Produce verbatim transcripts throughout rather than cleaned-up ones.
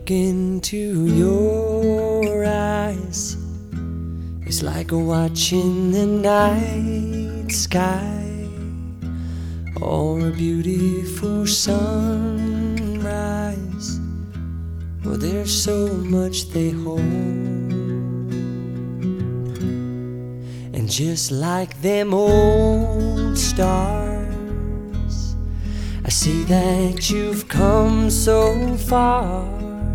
look into your eyes, it's like watching the night sky or a beautiful sunrise. Well, there's so much they hold, and just like them old stars, I see that you've come so far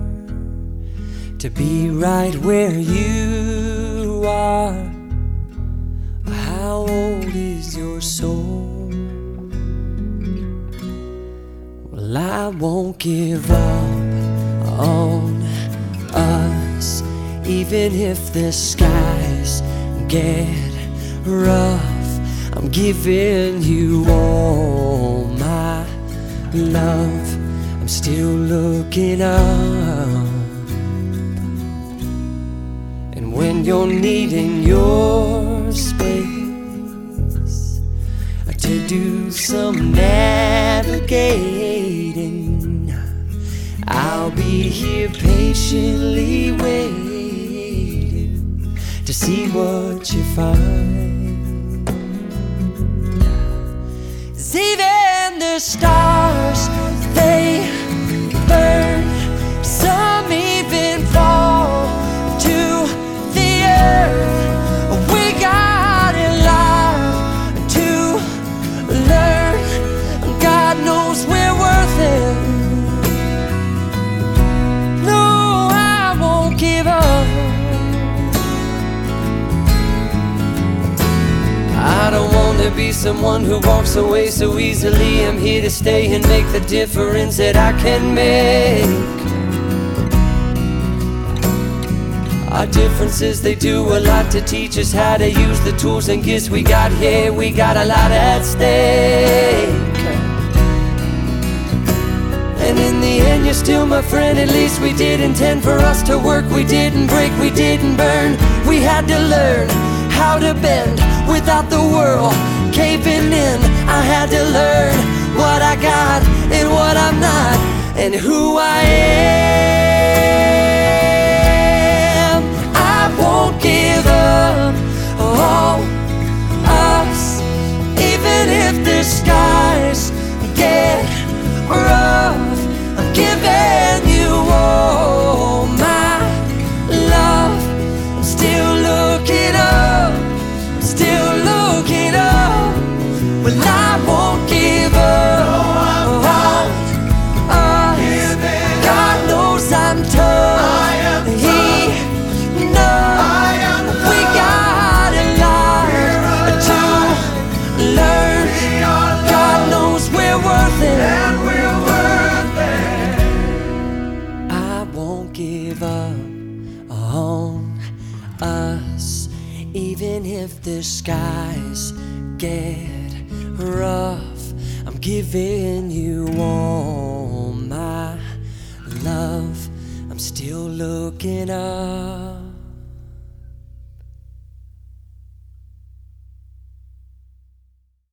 to be right where you are. How old is your soul? Well, I won't give up on us, even if the skies get rough. I'm giving you all my love. I'm still looking up, and when you're needing your space to do some navigating, I'll be here patiently waiting to see what you find. 'Cause even the stars, they burn, some even fall to the earth. We got a lot to learn. God knows we're worth it. No, I won't give up. I don't want to be someone who walks away so easily. I'm here to stay and make the difference that I can make. Our differences, they do a lot to teach us how to use the tools and gifts we got here. We got a lot at stake, and in the end you're still my friend. At least we did intend for us to work. We didn't break, we didn't burn. We had to learn how to bend without the world caving in. I had to learn what I got and what I'm not, and who I am. I won't give up on us, even if the skies get rough. I'm giving you all my love. I'm still looking up, I'm still looking up. Well, I won't give up on us. God knows I'm tough. He knows we got a lot to learn. God knows we're worth it. I won't give up on us, even if the skies get rough. I'm giving you all my love. I'm still looking up.